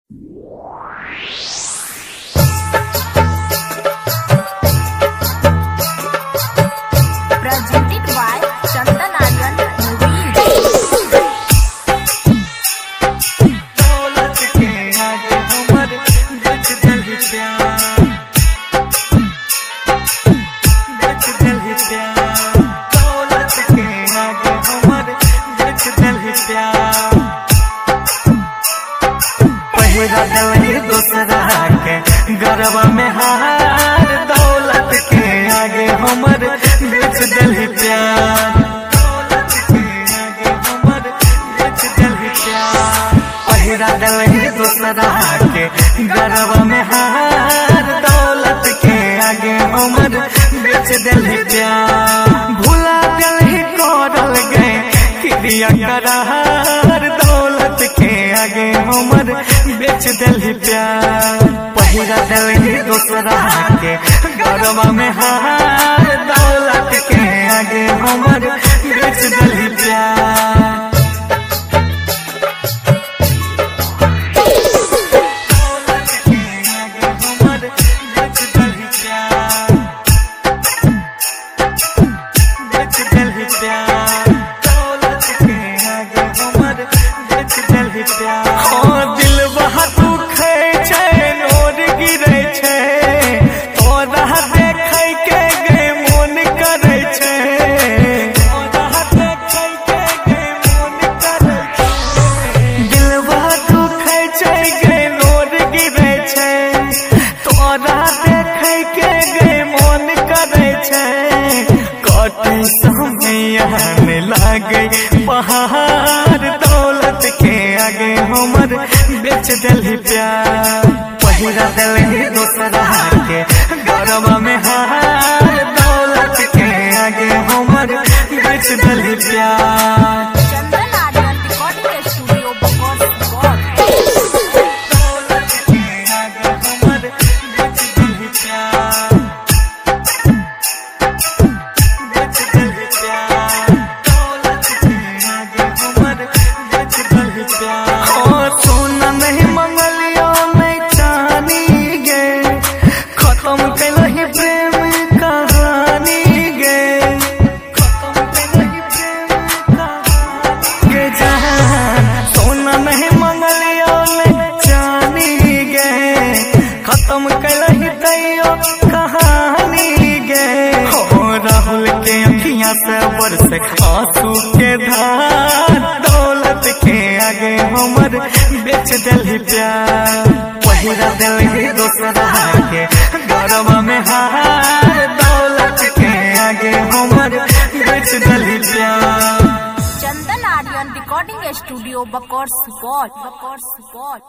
Presented by Chandan Aryan Movies. दौलत के आगे हमर बेच दिल प्यार, बेच दिल प्यार। दौलत के आगे हमर बेच दिल प्यार। पहिरा दिल दूसरा के गरबा में हार। दौलत के आगे हमर बेच दिल प्यार। दौलत के आगे हमर बेच दिल प्यार। पहिरा दिल दूसरा के गरबा में हार। दौलत के आगे हमर बेच दिल प्यार। भुला दिल करल गए क्रिया करार। दौलत के आगे हमर बेच दिल प्यार। पहिरा दिल दूसरा के गरबा में हार। दौलत के आगे हमर बेच दिल प्यार। दौलत के आगे हमर बेच दिल प्यार, बेच दिल प्यार। दौलत के आगे हमर बेच दिल प्यार। हाँ दिल बहा दुखे छै, नोर गिरे छै। तोरा देखै के गे मोन करे छै। तोरा देखै के गे मोन करे छै। दिल बहा दुखे छै गे नोर गिरे छै। तोरा देखै के गे मोन करे छै। कटे समय लागे पहाड़। दौलत के आगे हमर बेच दिल प्यार। पहिरा दिल दूसरा के गरबा में हार। दौलत के आगे हमर बेच दिल प्यार। Chandan Aryan Recording Studio, Bhopal. दौलत के आगे हमर बेच दिल प्यार, बेच दिल प्यार। दौलत के आगे हमर बेच दिल प्यार। हाँ सोना नहीं मंगलियो नहीं चानी गे। खत्म कैलही प्रेम कहानी गे। खत्म कैलही प्रेम कहानी गे जहान। सोना नहीं मंगलियो नहीं चानी गे। खत्म कैलही तैयो कहानी गे। हो राहुल के अखियां से बरस आंसू के धार। दौलत के आगे हमर बेच दिल प्यार। पहिरा दिल दूसरा के गरबा में हार। दौलत के आगे हमर बेच दिल प्यार। Chandan Aryan Recording Studio, Bhopal.